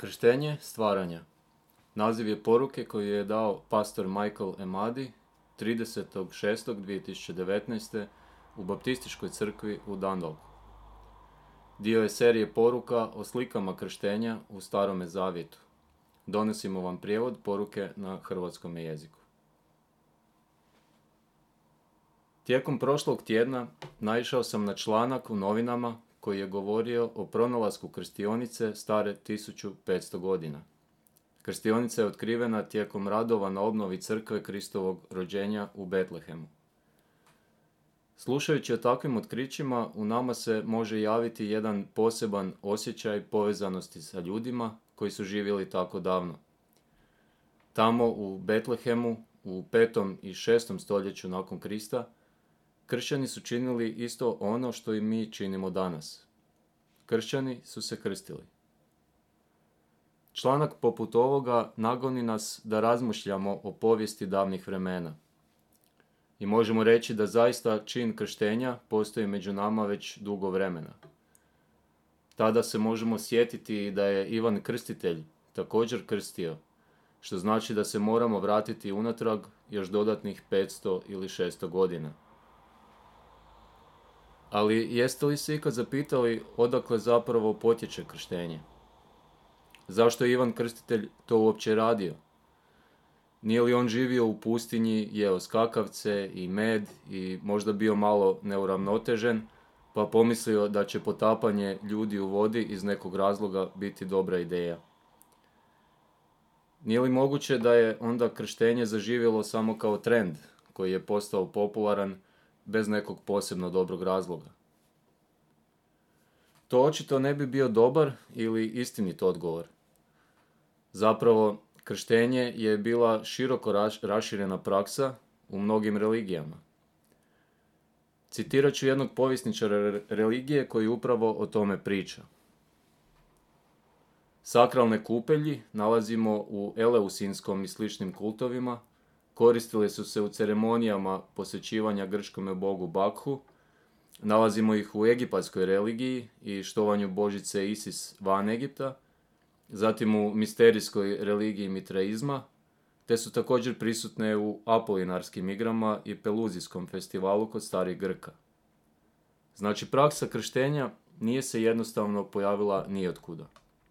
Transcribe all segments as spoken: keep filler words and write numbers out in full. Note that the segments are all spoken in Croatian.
Krštenje stvaranja. Naziv je poruke koju je dao pastor Michael Emadi tridesetog šestog dvije tisuće devetnaeste. u Baptističkoj crkvi u Dundalku. Dio je serije poruka o slikama krštenja u Starome zavjetu. Donosimo vam prijevod poruke na hrvatskom jeziku. Tijekom prošlog tjedna naišao sam na članak u novinama koji je govorio o pronalasku krstionice stare tisuću petsto godina. Krstionica je otkrivena tijekom radova na obnovi crkve Kristovog rođenja u Betlehemu. Slušajući o takvim otkrićima, u nama se može javiti jedan poseban osjećaj povezanosti sa ljudima koji su živjeli tako davno. Tamo u Betlehemu, u petom i šestom stoljeću nakon Krista, kršćani su činili isto ono što i mi činimo danas. Kršćani su se krstili. Članak poput ovoga nagoni nas da razmišljamo o povijesti davnih vremena. I možemo reći da zaista čin krštenja postoji među nama već dugo vremena. Tada se možemo sjetiti da je Ivan Krstitelj također krstio, što znači da se moramo vratiti unatrag još dodatnih petsto ili šesto godina. Ali jeste li se ikad zapitali odakle zapravo potječe krštenje? Zašto je Ivan Krstitelj to uopće radio? Nije li on živio u pustinji, jeo skakavce i med i možda bio malo neuravnotežen, pa pomislio da će potapanje ljudi u vodi iz nekog razloga biti dobra ideja? Nije li moguće da je onda krštenje zaživjelo samo kao trend koji je postao popularan bez nekog posebno dobrog razloga? To očito ne bi bio dobar ili istinit odgovor. Zapravo, krštenje je bila široko raširena praksa u mnogim religijama. Citirat ću jednog povjesničara religije koji upravo o tome priča. Sakralne kupelji nalazimo u eleusinskom i sličnim kultovima, koristile su se u ceremonijama posvećivanja grčkome bogu Bakhu, nalazimo ih u egipatskoj religiji i štovanju božice Isis van Egipta, zatim u misterijskoj religiji mitraizma, te su također prisutne u apolinarskim igrama i peluzijskom festivalu kod starih Grka. Znači, praksa krštenja nije se jednostavno pojavila nijotkuda.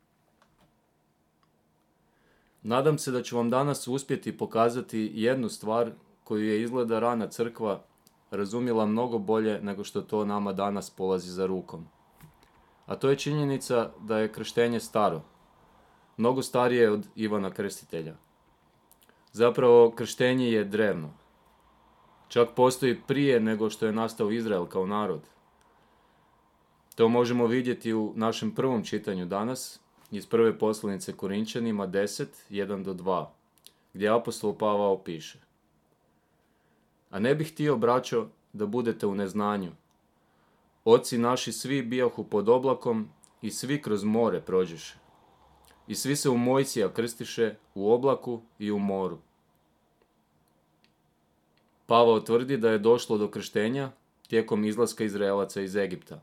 Nadam se da ću vam danas uspjeti pokazati jednu stvar koju je izgleda rana crkva razumjela mnogo bolje nego što to nama danas polazi za rukom. A to je činjenica da je krštenje staro, mnogo starije od Ivana Krstitelja. Zapravo, krštenje je drevno. Čak postoji prije nego što je nastao Izrael kao narod. To možemo vidjeti u našem prvom čitanju danas, iz prve poslanice Korinčanima deset, jedan do dva, gdje apostol Pavao piše: A ne bih htio, braćo, da budete u neznanju. Oci naši svi bijahu pod oblakom i svi kroz more prođeše. I svi se u Mojsija krstiše u oblaku i u moru. Pavao tvrdi da je došlo do krštenja tijekom izlaska Izraelaca iz Egipta.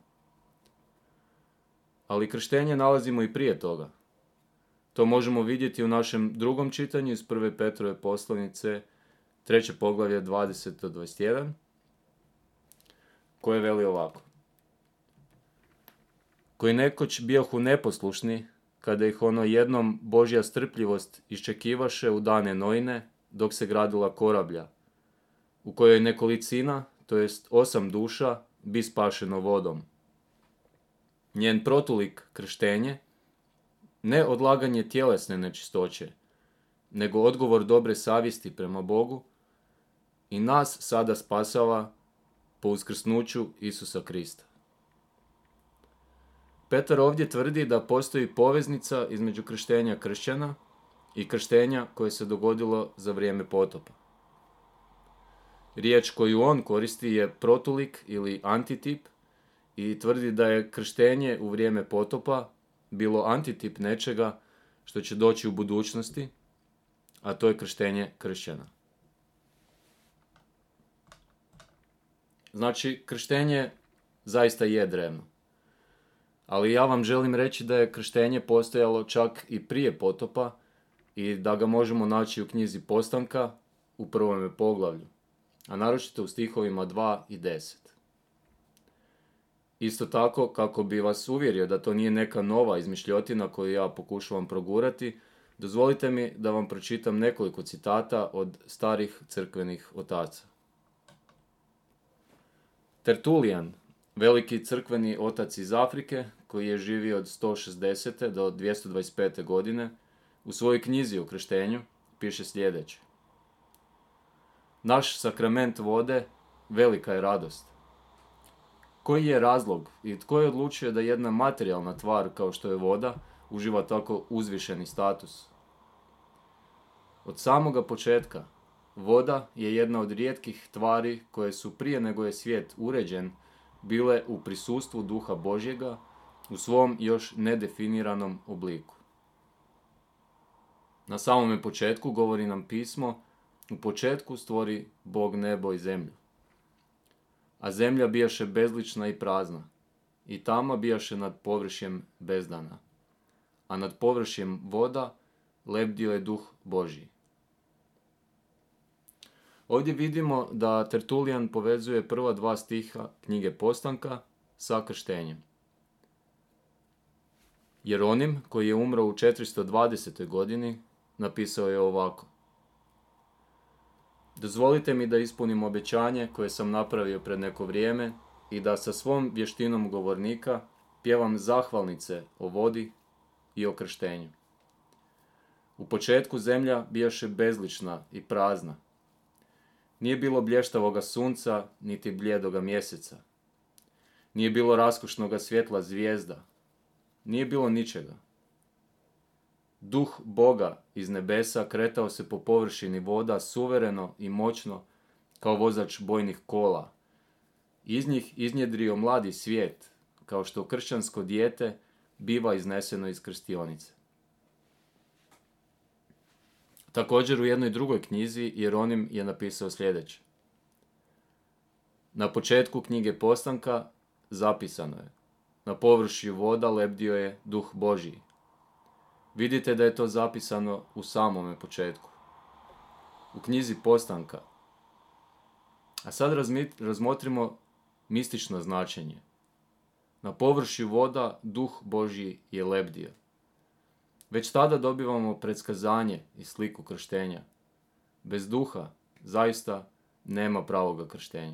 Ali krštenje nalazimo i prije toga. To možemo vidjeti u našem drugom čitanju iz prve Petrove poslanice, treće poglavlje dvadeset do dvadeset jedan, koje veli ovako: Koji nekoć bijahu neposlušni, kada ih ono jednom Božja strpljivost iščekivaše u dane Noine, dok se gradila korablja, u kojoj nekolicina, to jest osam duša, bi spašeno vodom. Njen protulik krštenje, ne odlaganje tjelesne nečistoće, nego odgovor dobre savjesti prema Bogu, i nas sada spasava po uskrsnuću Isusa Krista. Petar ovdje tvrdi da postoji poveznica između krštenja kršćana i krštenja koje se dogodilo za vrijeme potopa. Riječ koju on koristi je protulik ili antitip i tvrdi da je krštenje u vrijeme potopa bilo antitip nečega što će doći u budućnosti, a to je krštenje kršćana. Znači, krštenje zaista je drevno. Ali ja vam želim reći da je krštenje postojalo čak i prije potopa i da ga možemo naći u knjizi Postanka u prvome poglavlju, a naročito u stihovima dva i deset. Isto tako, kako bi vas uvjerio da to nije neka nova izmišljotina koju ja pokušavam progurati, dozvolite mi da vam pročitam nekoliko citata od starih crkvenih otaca. Tertulijan, veliki crkveni otac iz Afrike, koji je živio od sto šezdesete do dvjesto dvadeset pete godine, u svojoj knjizi o krštenju piše sljedeće. Naš sakrament vode velika je radost. Koji je razlog i tko je odlučio da jedna materijalna tvar kao što je voda uživa tako uzvišeni status? Od samoga početka, voda je jedna od rijetkih tvari koje su prije nego je svijet uređen bile u prisustvu Duha Božjega u svom još nedefiniranom obliku. Na samome početku, govori nam pismo, u početku stvori Bog nebo i zemlju. A zemlja bijaše bezlična i prazna, i tama bijaše nad površjem bezdana, a nad površjem voda lebdio je Duh Božji. Ovdje vidimo da Tertulijan povezuje prva dva stiha knjige Postanka sa krštenjem. Jeronim, koji je umro u četiristo dvadesetoj godini, napisao je ovako. Dozvolite mi da ispunim obećanje koje sam napravio pred neko vrijeme i da sa svom vještinom govornika pjevam zahvalnice o vodi i o krštenju. U početku zemlja bijaše bezlična i prazna. Nije bilo blještavoga sunca, niti bljedoga mjeseca. Nije bilo raskošnoga svjetla zvijezda. Nije bilo ničega. Duh Boga iz nebesa kretao se po površini voda suvereno i moćno kao vozač bojnih kola. Iz njih iznjedrio mladi svijet, kao što kršćansko dijete biva izneseno iz krstionice. Također u jednoj drugoj knjizi Jeronim je napisao sljedeće. Na početku knjige Postanka zapisano je. Na površju voda lebdio je Duh Božji. Vidite da je to zapisano u samome početku. U knjizi Postanka. A sad razmotrimo mistično značenje. Na površju voda Duh Božji je lebdio. Već tada dobivamo predskazanje i sliku krštenja. Bez duha zaista nema pravoga krštenja.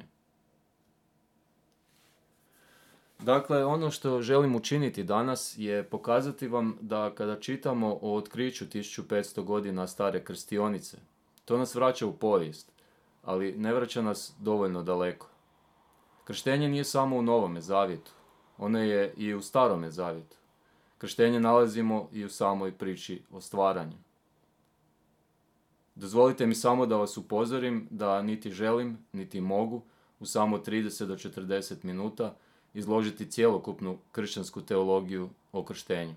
Dakle, ono što želim učiniti danas je pokazati vam da kada čitamo o otkriću tisuću petsto godina stare krstionice, to nas vraća u povijest, ali ne vraća nas dovoljno daleko. Krštenje nije samo u Novome zavjetu, ono je i u Starome zavjetu. Krštenje nalazimo i u samoj priči o stvaranju. Dozvolite mi samo da vas upozorim da niti želim, niti mogu u samo trideset do četrdeset minuta izložiti cjelokupnu kršćansku teologiju o krštenju.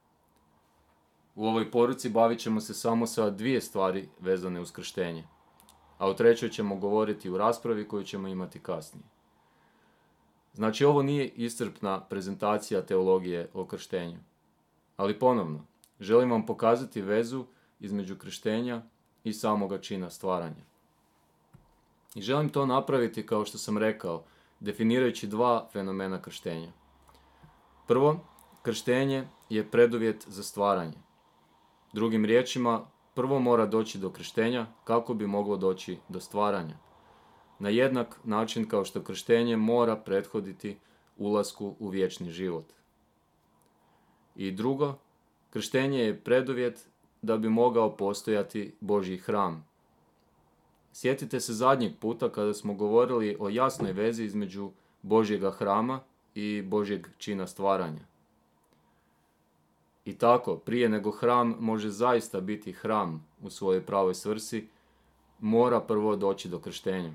U ovoj poruci bavit ćemo se samo sa dvije stvari vezane uz krštenje, a o trećoj ćemo govoriti u raspravi koju ćemo imati kasnije. Znači, ovo nije iscrpna prezentacija teologije o krštenju, ali ponovno, želim vam pokazati vezu između krštenja i samoga čina stvaranja. I želim to napraviti, kao što sam rekao, definirajući dva fenomena krštenja. Prvo, krštenje je preduvjet za stvaranje. Drugim riječima, prvo mora doći do krštenja kako bi moglo doći do stvaranja. Na jednak način kao što krštenje mora prethoditi ulasku u vječni život. I drugo, krštenje je preduvjet da bi mogao postojati Božji hram. Sjetite se zadnjeg puta kada smo govorili o jasnoj vezi između Božjega hrama i Božjeg čina stvaranja. I tako, prije nego hram može zaista biti hram u svojoj pravoj svrsi, mora prvo doći do krštenja.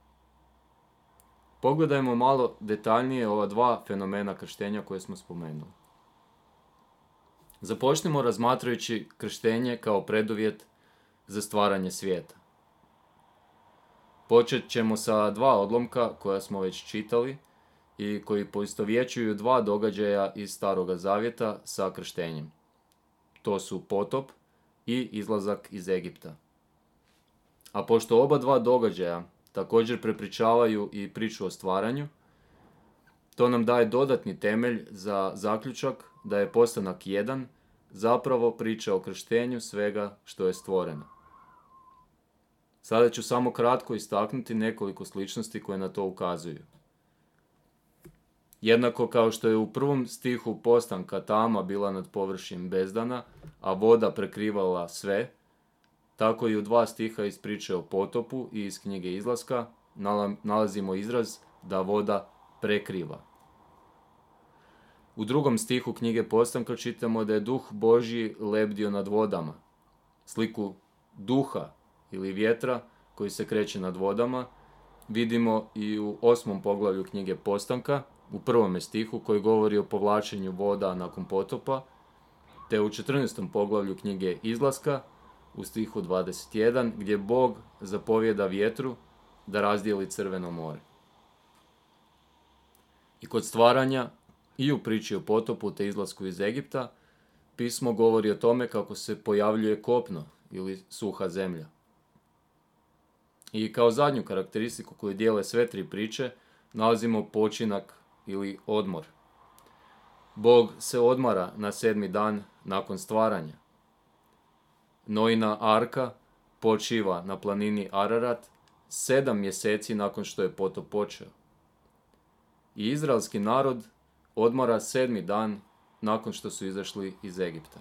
Pogledajmo malo detaljnije ova dva fenomena krštenja koje smo spomenuli. Započnimo razmatrajući krštenje kao preduvjet za stvaranje svijeta. Počet ćemo sa dva odlomka koja smo već čitali i koji poistovjećuju dva događaja iz Staroga Zavjeta sa krštenjem. To su potop i izlazak iz Egipta. A pošto oba dva događaja također prepričavaju i priču o stvaranju, to nam daje dodatni temelj za zaključak da je postanak jedan zapravo priča o krštenju svega što je stvoreno. Sada ću samo kratko istaknuti nekoliko sličnosti koje na to ukazuju. Jednako kao što je u prvom stihu postanka tama bila nad površjem bezdana, a voda prekrivala sve, tako i u dva stiha iz priče o potopu i iz knjige Izlaska nalazimo izraz da voda prekriva. U drugom stihu knjige Postanka čitamo da je duh Božji lebdio nad vodama. Sliku duha ili vjetra koji se kreće nad vodama vidimo i u osmom poglavlju knjige Postanka, u prvome stihu koji govori o povlačenju voda nakon potopa, te u četrnaestom poglavlju knjige Izlaska, u stihu dvadeset jedan, gdje Bog zapovjeda vjetru da razdijeli Crveno more. I kod stvaranja i u priči o potopu te izlasku iz Egipta, pismo govori o tome kako se pojavljuje kopno ili suha zemlja. I kao zadnju karakteristiku koju dijele sve tri priče, nalazimo počinak ili odmor. Bog se odmara na sedmi dan nakon stvaranja. Noina arka počiva na planini Ararat sedam mjeseci nakon što je potop počeo. I izraelski narod odmara sedmi dan nakon što su izašli iz Egipta.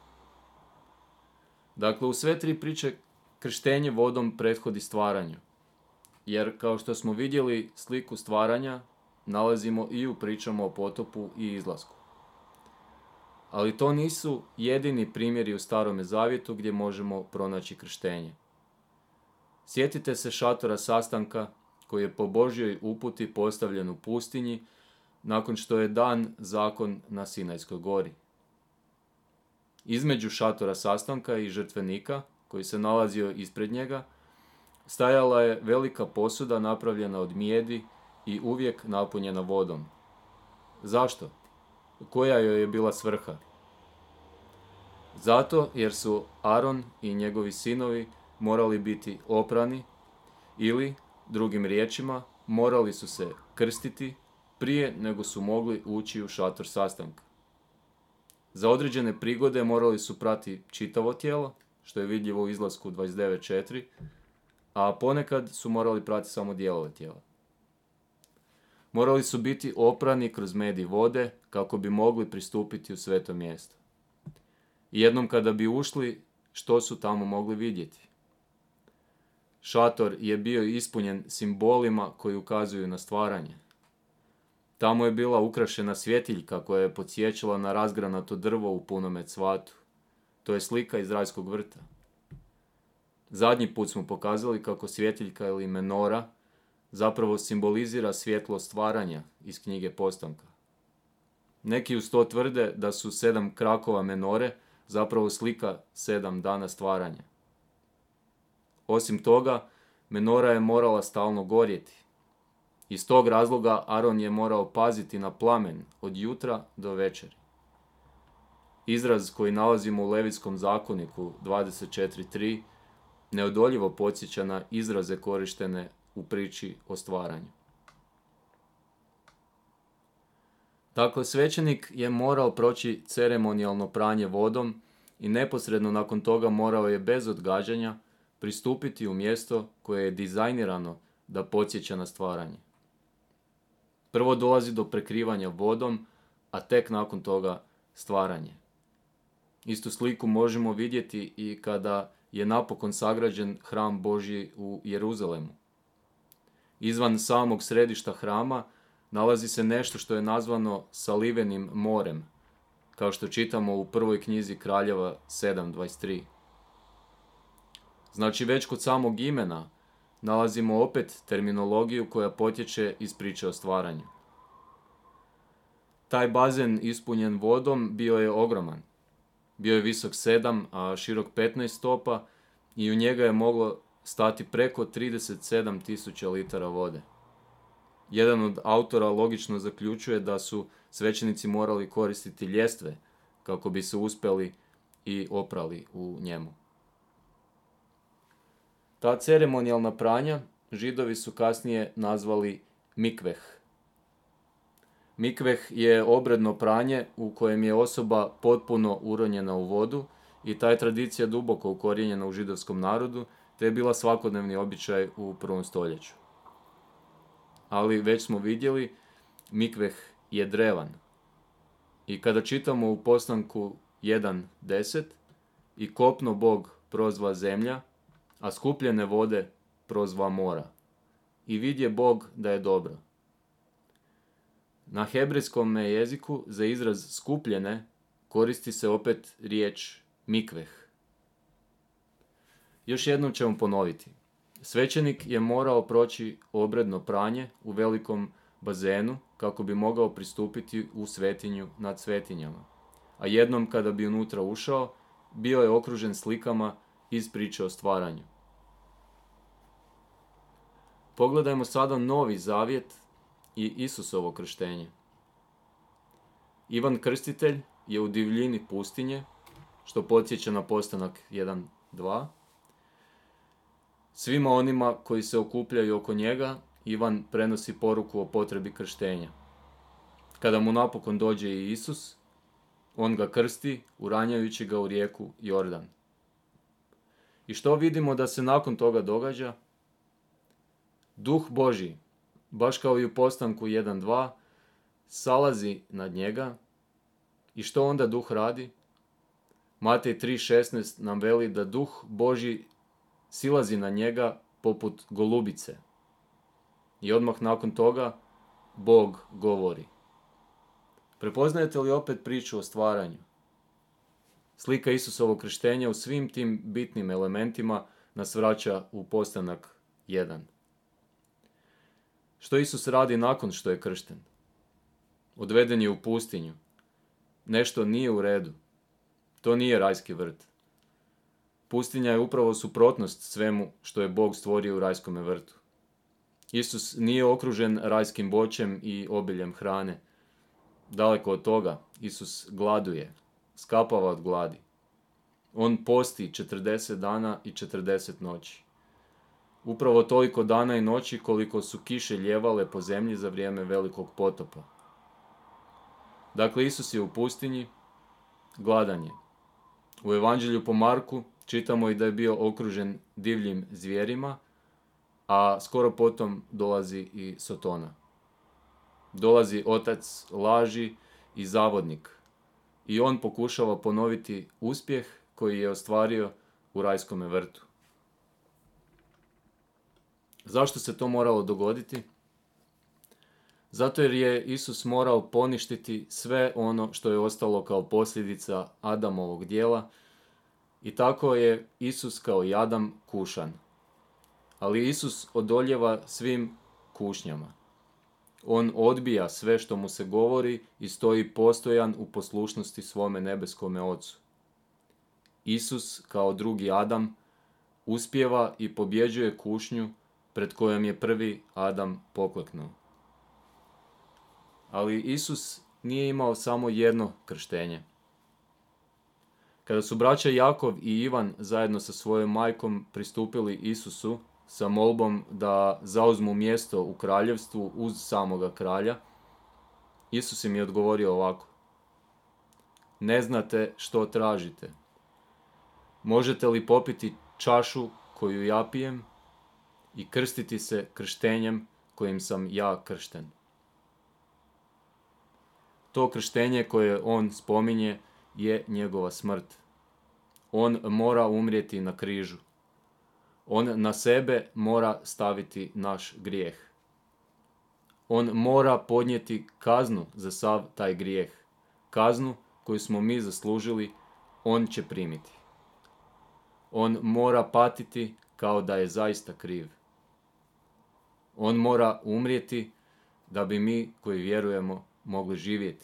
Dakle, u sve tri priče krštenje vodom prethodi stvaranju, jer kao što smo vidjeli sliku stvaranja nalazimo i u pričama o potopu i izlasku. Ali to nisu jedini primjeri u Starome Zavjetu gdje možemo pronaći krštenje. Sjetite se šatora sastanka koji je po Božjoj uputi postavljen u pustinji nakon što je dan zakon na Sinajskoj gori. Između šatora sastanka i žrtvenika, koji se nalazio ispred njega, stajala je velika posuda napravljena od mijedi i uvijek napunjena vodom. Zašto? Koja joj je bila svrha? Zato jer su Aron i njegovi sinovi morali biti oprani ili, drugim riječima, morali su se krstiti prije nego su mogli ući u šator sastanka. Za određene prigode morali su prati čitavo tijelo, što je vidljivo u Izlasku dvadeset devet četiri, a ponekad su morali prati samo dijelove tijela. Morali su biti oprani kroz med i vode kako bi mogli pristupiti u sveto mjesto. I jednom kada bi ušli, što su tamo mogli vidjeti? Šator je bio ispunjen simbolima koji ukazuju na stvaranje. Tamo je bila ukrašena svjetiljka koja je podsjećala na razgranato drvo u punome cvatu. To je slika iz rajskog vrta. Zadnji put smo pokazali kako svjetiljka ili menora zapravo simbolizira svjetlo stvaranja iz knjige Postanka. Neki uz to tvrde da su sedam krakova menore zapravo slika sedam dana stvaranja. Osim toga, menora je morala stalno gorjeti. Iz tog razloga Aron je morao paziti na plamen od jutra do večeri. Izraz koji nalazimo u Levitskom zakoniku dvadeset četiri tri neodoljivo podsjeća na izraze korištene u priči o stvaranju. Dakle, svećenik je morao proći ceremonijalno pranje vodom i neposredno nakon toga morao je bez odgađanja pristupiti u mjesto koje je dizajnirano da podsjeća na stvaranje. Prvo dolazi do prekrivanja vodom, a tek nakon toga stvaranje. Istu sliku možemo vidjeti i kada je napokon sagrađen hram Božji u Jeruzalemu. Izvan samog središta hrama nalazi se nešto što je nazvano Salivenim morem, kao što čitamo u prvoj knjizi Kraljeva sedam dvadeset tri. Znači već kod samog imena nalazimo opet terminologiju koja potječe iz priče o stvaranju. Taj bazen ispunjen vodom bio je ogroman. Bio je visok sedam, a širok petnaest stopa i u njega je moglo stati preko trideset sedam tisuća litara vode. Jedan od autora logično zaključuje da su svećenici morali koristiti ljestve kako bi se uspjeli i oprali u njemu. Ta ceremonijalna pranja Židovi su kasnije nazvali mikveh. Mikveh je obredno pranje u kojem je osoba potpuno uronjena u vodu i ta je tradicija duboko ukorijenjena u židovskom narodu, te je bila svakodnevni običaj u prvom stoljeću. Ali već smo vidjeli, mikveh je drevan. I kada čitamo u Postanku jedan deset, i kopno Bog prozva zemlja, a skupljene vode prozva mora. I vidje Bog da je dobro. Na hebrejskom jeziku za izraz skupljene koristi se opet riječ mikveh. Još jednom ćemo ponoviti. Svećenik je morao proći obredno pranje u velikom bazenu kako bi mogao pristupiti u svetinju nad svetinjama. A jednom kada bi unutra ušao, bio je okružen slikama iz priče o stvaranju. Pogledajmo sada Novi Zavjet i Isusovo krštenje. Ivan Krstitelj je u divljini pustinje, što podsjeća na Postanak jedan dva. Svima onima koji se okupljaju oko njega, Ivan prenosi poruku o potrebi krštenja. Kada mu napokon dođe i Isus, on ga krsti, uranjajući ga u rijeku Jordan. I što vidimo da se nakon toga događa? Duh Božji, baš kao i u Postanku jedan dva, salazi nad njega. I što onda Duh radi? Matej tri šesnaest nam veli da Duh Božji silazi na njega poput golubice. I odmah nakon toga Bog govori. Prepoznajete li opet priču o stvaranju? Slika Isusovog krštenja u svim tim bitnim elementima nas vraća u Postanak jedan. Što Isus radi nakon što je kršten? Odveden je u pustinju. Nešto nije u redu. To nije rajski vrt. Pustinja je upravo suprotnost svemu što je Bog stvorio u rajskome vrtu. Isus nije okružen rajskim voćem i obiljem hrane. Daleko od toga, Isus gladuje, skapava od gladi. On posti četrdeset dana i četrdeset noći. Upravo toliko dana i noći koliko su kiše ljevale po zemlji za vrijeme velikog potopa. Dakle, Isus je u pustinji, gladan je. U Evanđelju po Marku čitamo i da je bio okružen divljim zvijerima, a skoro potom dolazi i Sotona. Dolazi otac laži i zavodnik. I on pokušava ponoviti uspjeh koji je ostvario u rajskome vrtu. Zašto se to moralo dogoditi? Zato jer je Isus morao poništiti sve ono što je ostalo kao posljedica Adamovog djela i tako je Isus kao i Adam kušan. Ali Isus odoljeva svim kušnjama. On odbija sve što mu se govori i stoji postojan u poslušnosti svome nebeskome Ocu. Isus, kao drugi Adam, uspijeva i pobjeđuje kušnju pred kojom je prvi Adam pokleknuo. Ali Isus nije imao samo jedno krštenje. Kada su braća Jakov i Ivan zajedno sa svojom majkom pristupili Isusu sa molbom da zauzmu mjesto u kraljevstvu uz samoga kralja, Isus im je odgovorio ovako: ne znate što tražite. Možete li popiti čašu koju ja pijem i krstiti se krštenjem kojim sam ja kršten? To krštenje koje on spominje je njegova smrt. On mora umrijeti na križu. On na sebe mora staviti naš grijeh. On mora podnijeti kaznu za sav taj grijeh. Kaznu koju smo mi zaslužili, on će primiti. On mora patiti kao da je zaista kriv. On mora umrijeti da bi mi koji vjerujemo mogli živjeti.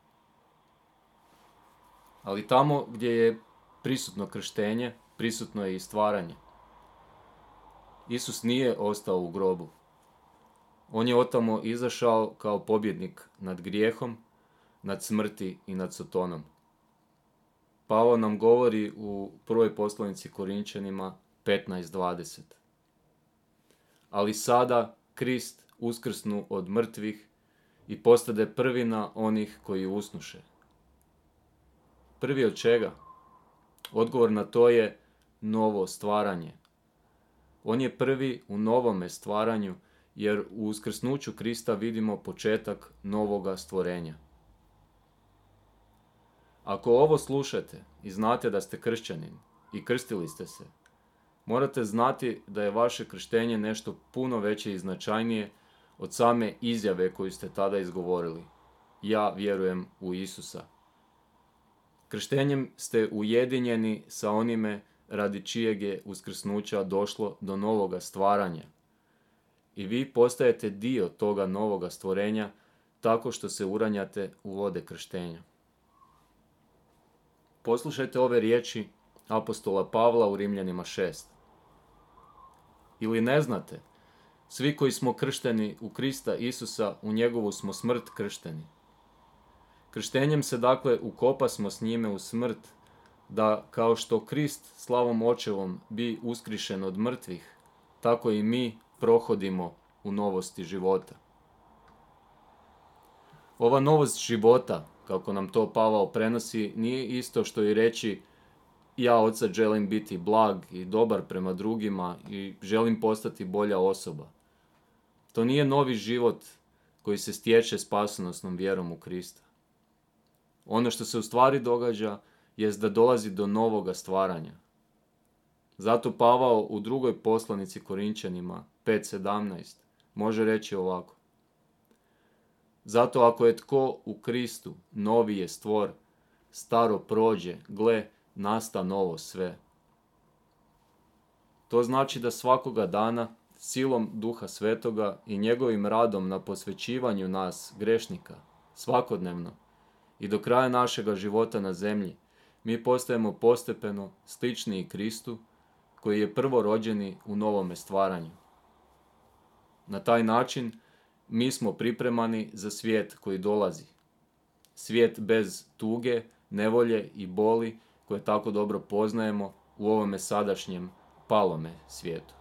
Ali tamo gdje je prisutno krštenje, prisutno je i stvaranje. Isus nije ostao u grobu. On je otamo izašao kao pobjednik nad grijehom, nad smrti i nad Sotonom. Pavao nam govori u prvoj poslanici Korinčanima petnaest dvadeset. Ali sada Krist uskrsnu od mrtvih i postade prvina onih koji usnuše. Prvi od čega? Odgovor na to je novo stvaranje. On je prvi u novome stvaranju, jer u uskrsnuću Krista vidimo početak novoga stvorenja. Ako ovo slušate i znate da ste kršćanin i krstili ste se, morate znati da je vaše krštenje nešto puno veće i značajnije od same izjave koju ste tada izgovorili. Ja vjerujem u Isusa. Krštenjem ste ujedinjeni sa onime radi čijeg je uskrsnuća došlo do novoga stvaranja. I vi postajete dio toga novoga stvorenja tako što se uranjate u vode krštenja. Poslušajte ove riječi apostola Pavla u Rimljanima šest. Ili ne znate, svi koji smo kršteni u Krista Isusa, u njegovu smo smrt kršteni. Krštenjem se dakle ukopasmo s njime u smrt, da kao što Krist slavom očevom bi uskrišen od mrtvih, tako i mi prohodimo u novosti života. Ova novost života, kako nam to Pavao prenosi, nije isto što i reći ja od sad želim biti blag i dobar prema drugima i želim postati bolja osoba. To nije novi život koji se stječe spasonosnom vjerom u Krista. Ono što se u stvari događa jest da dolazi do novoga stvaranja. Zato Pavao u drugoj poslanici Korinčanima pet sedamnaest može reći ovako. Zato ako je tko u Kristu, novi je stvor, staro prođe, gle, nasta novo sve. To znači da svakoga dana, silom Duha Svetoga i njegovim radom na posvećivanju nas, grešnika, svakodnevno i do kraja našega života na zemlji, mi postajemo postepeno sličniji Kristu, koji je prvorođeni u novome stvaranju. Na taj način mi smo pripremani za svijet koji dolazi. Svijet bez tuge, nevolje i boli koje tako dobro poznajemo u ovome sadašnjem palome svijetu.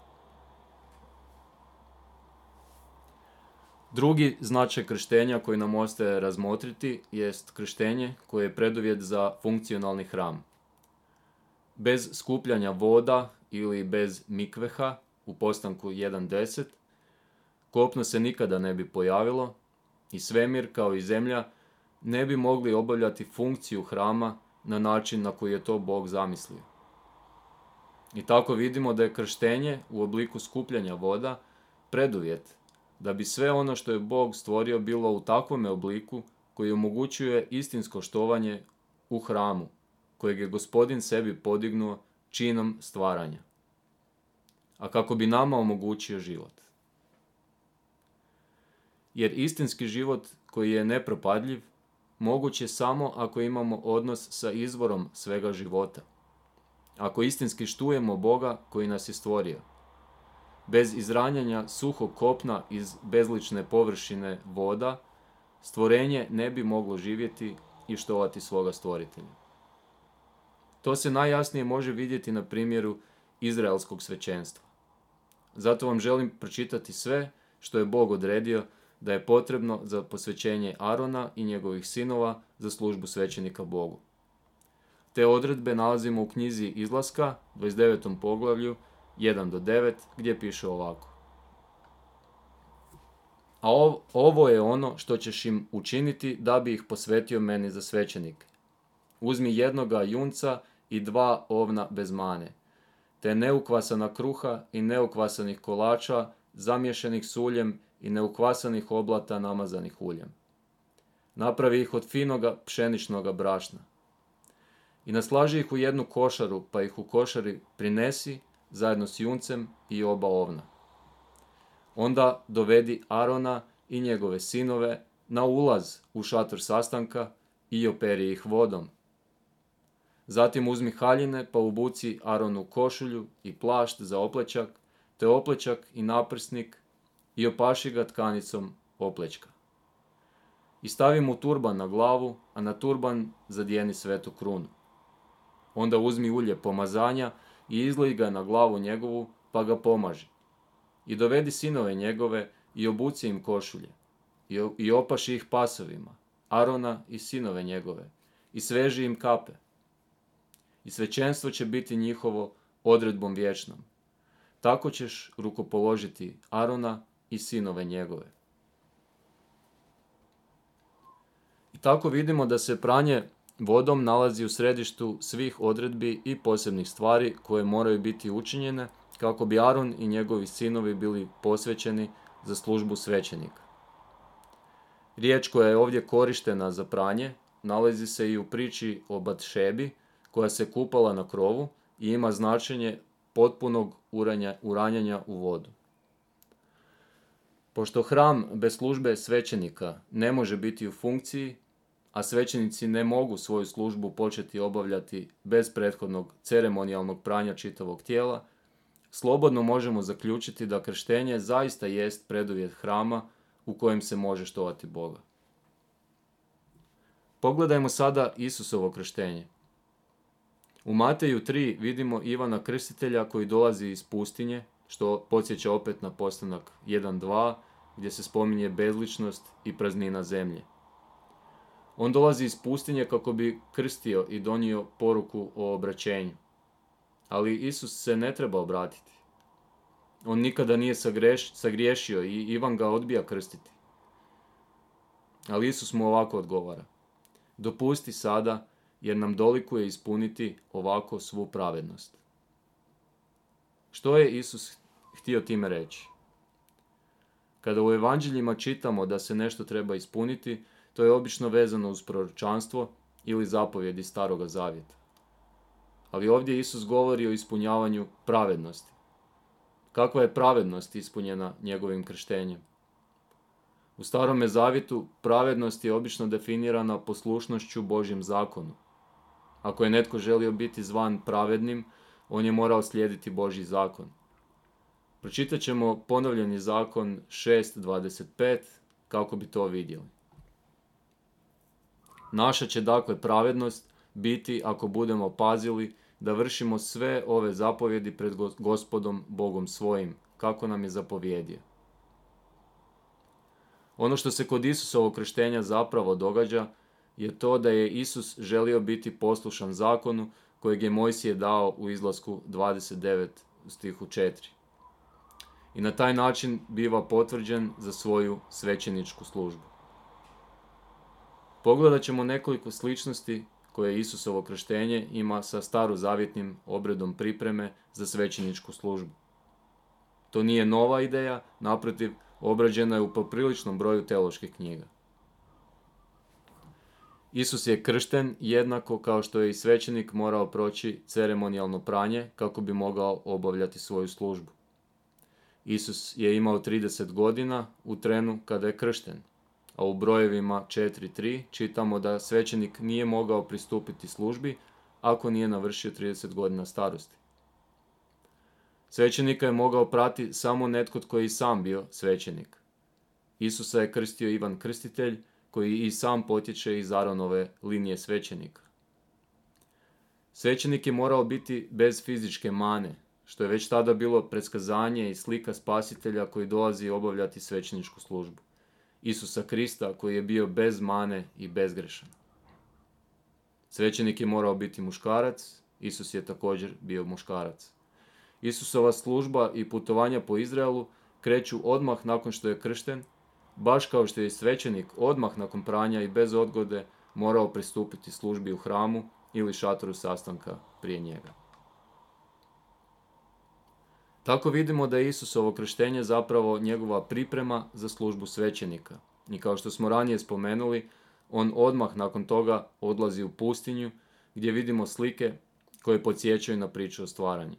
Drugi značaj krštenja koji nam ostaje razmotriti jest krštenje koje je preduvjet za funkcionalni hram. Bez skupljanja voda ili bez mikveha u postanku jedan deset kopno se nikada ne bi pojavilo i svemir kao i zemlja ne bi mogli obavljati funkciju hrama na način na koji je to Bog zamislio. I tako vidimo da je krštenje u obliku skupljanja voda preduvjet da bi sve ono što je Bog stvorio bilo u takvome obliku koji omogućuje istinsko štovanje u hramu, kojeg je Gospodin sebi podignuo činom stvaranja, a kako bi nama omogućio život. Jer istinski život koji je nepropadljiv moguć je samo ako imamo odnos sa izvorom svega života. Ako istinski štujemo Boga koji nas je stvorio. Bez izranjanja suhog kopna iz bezlične površine voda, stvorenje ne bi moglo živjeti i štovati svoga stvoritelja. To se najjasnije može vidjeti na primjeru izraelskog svećenstva. Zato vam želim pročitati sve što je Bog odredio da je potrebno za posvećenje Arona i njegovih sinova za službu svećenika Bogu. Te odredbe nalazimo u knjizi Izlaska, dvadeset devetom poglavlju, jedan do devet, gdje piše ovako. A ovo je ono što ćeš im učiniti da bi ih posvetio meni za svećenike. Uzmi jednoga junca i dva ovna bez mane, te neukvasana kruha i neukvasanih kolača, zamiješenih s uljem i neukvasanih oblata namazanih uljem. Napravi ih od finoga pšeničnoga brašna. I naslaži ih u jednu košaru, pa ih u košari prinesi zajedno s juncem i oba ovna. Onda dovedi Arona i njegove sinove na ulaz u šator sastanka i operi ih vodom. Zatim uzmi haljine pa ubuci Aronu košulju i plašt za oplečak, te oplečak i naprsnik i opaši ga tkanicom oplečka. I stavi mu turban na glavu, a na turban zadijeni svetu krunu. Onda uzmi ulje pomazanja i izlij ga na glavu njegovu, pa ga pomaži. I dovedi sinove njegove i obuci im košulje. I, i opaši ih pasovima, Arona i sinove njegove, i sveži im kape. I svećenstvo će biti njihovo odredbom vječnom. Tako ćeš rukopoložiti Arona i sinove njegove. I tako vidimo da se pranje vodom nalazi u središtu svih odredbi i posebnih stvari koje moraju biti učinjene kako bi Aron i njegovi sinovi bili posvećeni za službu svećenika. Riječ koja je ovdje korištena za pranje nalazi se i u priči o Batšebi koja se kupala na krovu i ima značenje potpunog uranja, uranjanja u vodu. Pošto hram bez službe svećenika ne može biti u funkciji, a svećenici ne mogu svoju službu početi obavljati bez prethodnog ceremonijalnog pranja čitavog tijela, slobodno možemo zaključiti da krštenje zaista jest preduvjet hrama u kojem se može štovati Boga. Pogledajmo sada Isusovo krštenje. U Mateju tri vidimo Ivana Krstitelja koji dolazi iz pustinje, što podsjeća opet na postanak jedan dva, gdje se spominje bezličnost i praznina zemlje. On dolazi iz pustinje kako bi krstio i donio poruku o obraćenju. Ali Isus se ne treba obratiti. On nikada nije sagreš, sagriješio i Ivan ga odbija krstiti. Ali Isus mu ovako odgovara: dopusti sada, jer nam dolikuje ispuniti ovako svu pravednost. Što je Isus htio time reći? Kada u evanđeljima čitamo da se nešto treba ispuniti, to je obično vezano uz proročanstvo ili zapovjedi Staroga Zavjeta. Ali ovdje Isus govori o ispunjavanju pravednosti. Kakva je pravednost ispunjena njegovim krštenjem? U Starome Zavjetu pravednost je obično definirana poslušnošću Božjem zakonu. Ako je netko želio biti zvan pravednim, on je morao slijediti Božji zakon. Pročitat ćemo ponovljeni zakon šest dvadeset pet kako bi to vidjeli. Naša će dakle pravednost biti ako budemo pazili da vršimo sve ove zapovjedi pred Gospodom Bogom svojim, kako nam je zapovjedio. Ono što se kod Isusovog krštenja zapravo događa je to da je Isus želio biti poslušan zakonu kojeg je Mojsije dao u Izlasku dvadeset devet u stihu četiri. I na taj način biva potvrđen za svoju svećeničku službu. Pogledat ćemo nekoliko sličnosti koje Isusovo krštenje ima sa starozavjetnim obredom pripreme za svećeničku službu. To nije nova ideja, naprotiv, obrađena je u popriličnom broju teoloških knjiga. Isus je kršten jednako kao što je i svećenik morao proći ceremonijalno pranje kako bi mogao obavljati svoju službu. Isus je imao trideset godina u trenu kada je kršten, a u brojevima četiri tri čitamo da svećenik nije mogao pristupiti službi ako nije navršio trideset godina starosti. Svećenika je mogao prati samo netko tko je i sam bio svećenik. Isusa je krstio Ivan Krstitelj, koji i sam potječe iz Aronove linije svećenika. Svećenik je morao biti bez fizičke mane, što je već tada bilo predskazanje i slika Spasitelja koji dolazi obavljati svećeničku službu. Isusa Krista koji je bio bez mane i bezgrešan. Svećenik je morao biti muškarac, Isus je također bio muškarac. Isusova služba i putovanja po Izraelu kreću odmah nakon što je kršten, baš kao što je svećenik odmah nakon pranja i bez odgode morao pristupiti službi u hramu ili šatoru sastanka prije njega. Tako vidimo da je Isusovo krštenje zapravo njegova priprema za službu svećenika. I kao što smo ranije spomenuli, on odmah nakon toga odlazi u pustinju gdje vidimo slike koje podsjećaju na priču o stvaranju.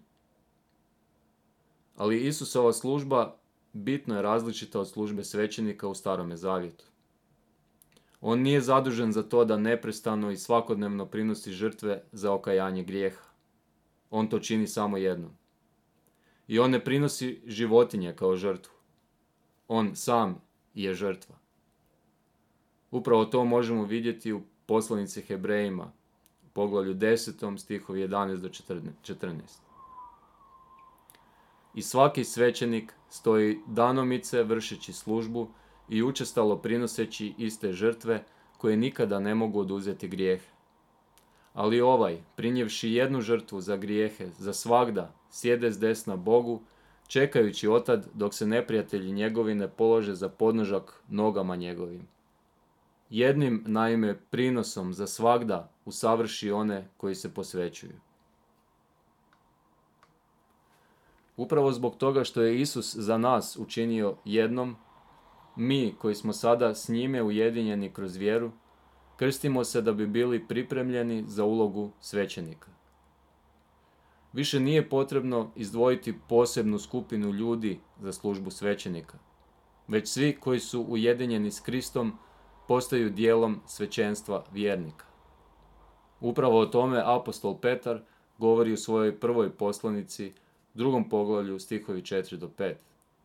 Ali Isusova služba bitno je različita od službe svećenika u Starome Zavjetu. On nije zadužen za to da neprestano i svakodnevno prinosi žrtve za okajanje grijeha. On to čini samo jednom. I on ne prinosi životinje kao žrtvu. On sam je žrtva. Upravo to možemo vidjeti u poslanici Hebrejima, u poglavlju desetom, stihovi jedanaest do četrnaest. I svaki svećenik stoji danomice vršeći službu i učestalo prinoseći iste žrtve koje nikada ne mogu oduzeti grijehe. Ali ovaj, prinjevši jednu žrtvu za grijehe, za svagda, sjede s desna Bogu, čekajući otad dok se neprijatelji njegovi ne polože za podnožak nogama njegovim. Jednim, naime, prinosom za svagda usavrši one koji se posvećuju. Upravo zbog toga što je Isus za nas učinio jednom, mi koji smo sada s njime ujedinjeni kroz vjeru, krstimo se da bi bili pripremljeni za ulogu svećenika. Više nije potrebno izdvojiti posebnu skupinu ljudi za službu svećenika, već svi koji su ujedinjeni s Kristom postaju dijelom svećenstva vjernika. Upravo o tome apostol Petar govori u svojoj prvoj poslanici, drugom poglavlju, stihovi četiri do pet.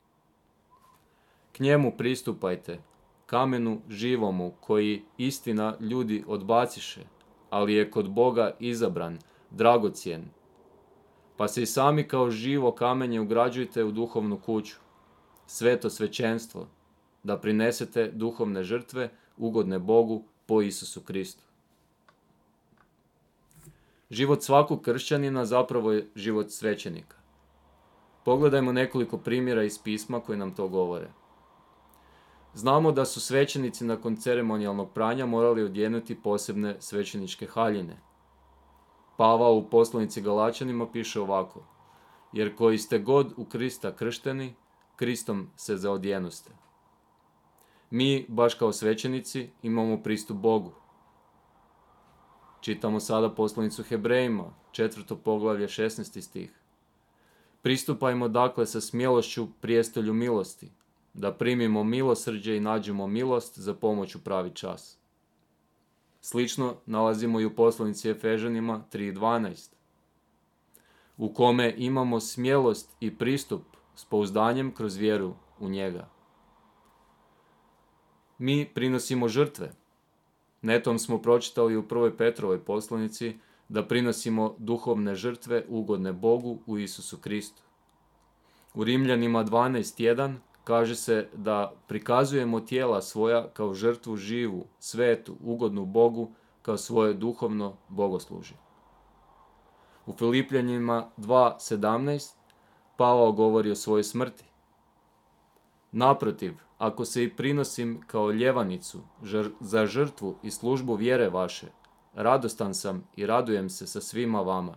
K njemu pristupajte, kamenu živomu, koji istina ljudi odbaciše, ali je kod Boga izabran, dragocjen. Pa se i sami kao živo kamenje ugrađujte u duhovnu kuću, sveto svećenstvo, da prinesete duhovne žrtve ugodne Bogu po Isusu Kristu. Život svakog kršćanina zapravo je život svećenika. Pogledajmo nekoliko primjera iz pisma koji nam to govore. Znamo da su svećenici nakon ceremonijalnog pranja morali odjenuti posebne svećeničke haljine. Pavao u poslanici Galačanima piše ovako: jer koji ste god u Krista kršteni, Kristom se zaodjenuste. Mi, baš kao svećenici, imamo pristup Bogu. Čitamo sada poslanicu Hebrejima, četvrto poglavlje, šesnaesti stih. Pristupajmo dakle sa smjelošću prijestolju milosti, da primimo milosrđe i nađemo milost za pomoć u pravi čas. Slično nalazimo i u poslanici Efežanima tri dvanaest, u kome imamo smjelost i pristup s pouzdanjem kroz vjeru u njega. Mi prinosimo žrtve. Netom smo pročitali u prvoj Petrovoj poslanici da prinosimo duhovne žrtve ugodne Bogu u Isusu Kristu. U Rimljanima dvanaest jedan kaže se da prikazujemo tijela svoja kao žrtvu živu, svetu, ugodnu Bogu, kao svoje duhovno bogoslužje. U Filipljanima dva sedamnaest Pavao govori o svojoj smrti. Naprotiv, ako se i prinosim kao ljevanicu žr- za žrtvu i službu vjere vaše, radostan sam i radujem se sa svima vama.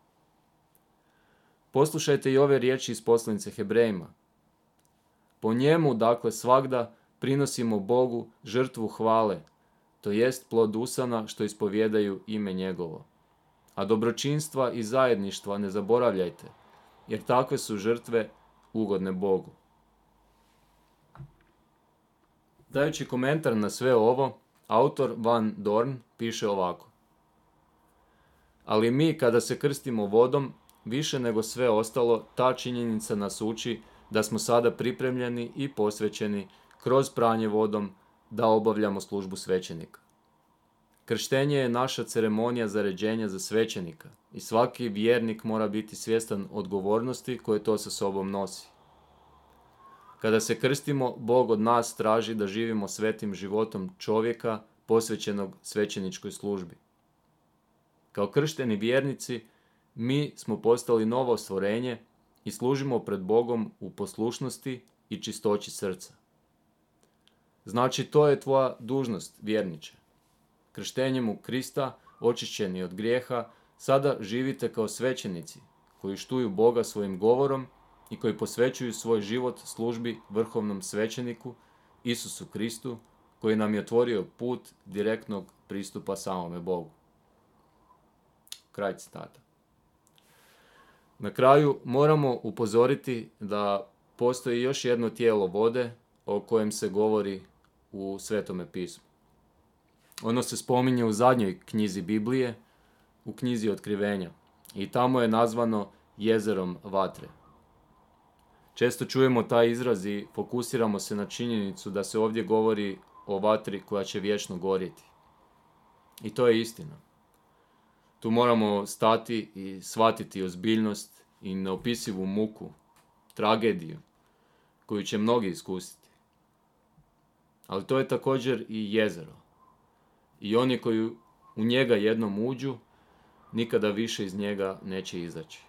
Poslušajte i ove riječi iz poslanice Hebrejima. Po njemu, dakle, svagda prinosimo Bogu žrtvu hvale, to jest plod usana što ispovjedaju ime njegovo. A dobročinstva i zajedništva ne zaboravljajte, jer takve su žrtve ugodne Bogu. Dajući komentar na sve ovo, autor Van Dorn piše ovako: ali mi kada se krstimo vodom, više nego sve ostalo, ta činjenica nas uči da smo sada pripremljeni i posvećeni kroz pranje vodom da obavljamo službu svećenika. Krštenje je naša ceremonija zaređenja za svećenika i svaki vjernik mora biti svjestan odgovornosti koje to sa sobom nosi. Kada se krstimo, Bog od nas traži da živimo svetim životom čovjeka posvećenog svećeničkoj službi. Kao kršteni vjernici, mi smo postali novo stvorenje i služimo pred Bogom u poslušnosti i čistoći srca. Znači, to je tvoja dužnost, vjerniče. Krštenjem u Krista, očišćeni od grijeha, sada živite kao svećenici koji štuju Boga svojim govorom i koji posvećuju svoj život službi vrhovnom svećeniku, Isusu Kristu, koji nam je otvorio put direktnog pristupa samome Bogu. Kraj citata. Na kraju moramo upozoriti da postoji još jedno tijelo vode o kojem se govori u Svetome pismu. Ono se spominje u zadnjoj knjizi Biblije, u knjizi Otkrivenja, i tamo je nazvano jezerom vatre. Često čujemo taj izraz i fokusiramo se na činjenicu da se ovdje govori o vatri koja će vječno gorjeti. I to je istina. Tu moramo stati i shvatiti ozbiljnost i neopisivu muku, tragediju koju će mnogi iskusiti. Ali to je također i jezero. I oni koji u njega jednom uđu, nikada više iz njega neće izaći.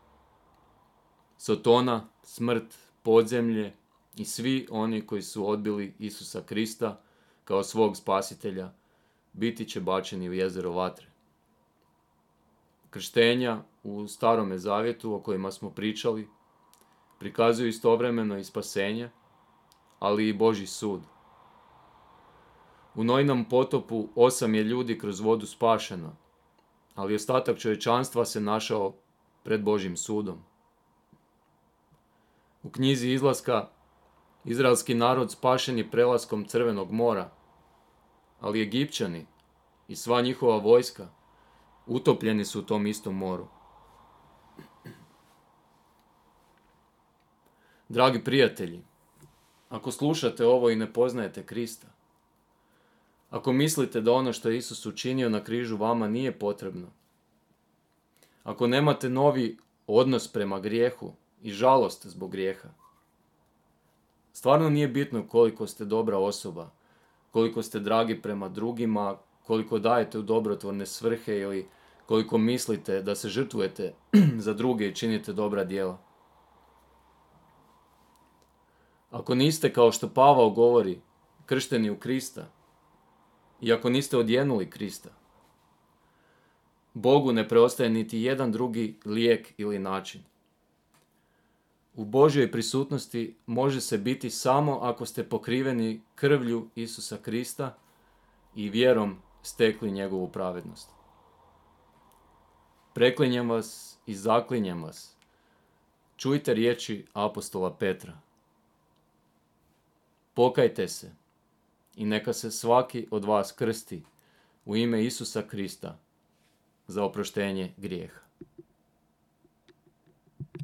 Sotona, smrt, podzemlje i svi oni koji su odbili Isusa Krista kao svog spasitelja, biti će bačeni u jezero vatre. Krštenja u Starome zavjetu o kojima smo pričali prikazuju istovremeno i spasenje, ali i Božji sud. U Noinom potopu osam je ljudi kroz vodu spašeno, ali ostatak čovječanstva se našao pred Božjim sudom. U knjizi Izlaska izraelski narod spašen je prelaskom Crvenog mora, ali Egipćani i sva njihova vojska utopljeni su u tom istom moru. Dragi prijatelji, ako slušate ovo i ne poznajete Krista, ako mislite da ono što je Isus učinio na križu vama nije potrebno, ako nemate novi odnos prema grijehu i žalost zbog grijeha, stvarno nije bitno koliko ste dobra osoba, koliko ste dragi prema drugima, koliko dajete u dobrotvorne svrhe ili koliko mislite da se žrtvujete za druge i činite dobra djela. Ako niste, kao što Pavao govori, kršteni u Krista, i ako niste odjenuli Krista, Bogu ne preostaje niti jedan drugi lijek ili način. U Božjoj prisutnosti može se biti samo ako ste pokriveni krvlju Isusa Krista i vjerom stekli njegovu pravednost. Preklinjem vas i zaklinjem vas. Čujte riječi apostola Petra. Pokajte se i neka se svaki od vas krsti u ime Isusa Krista za oproštenje grijeha.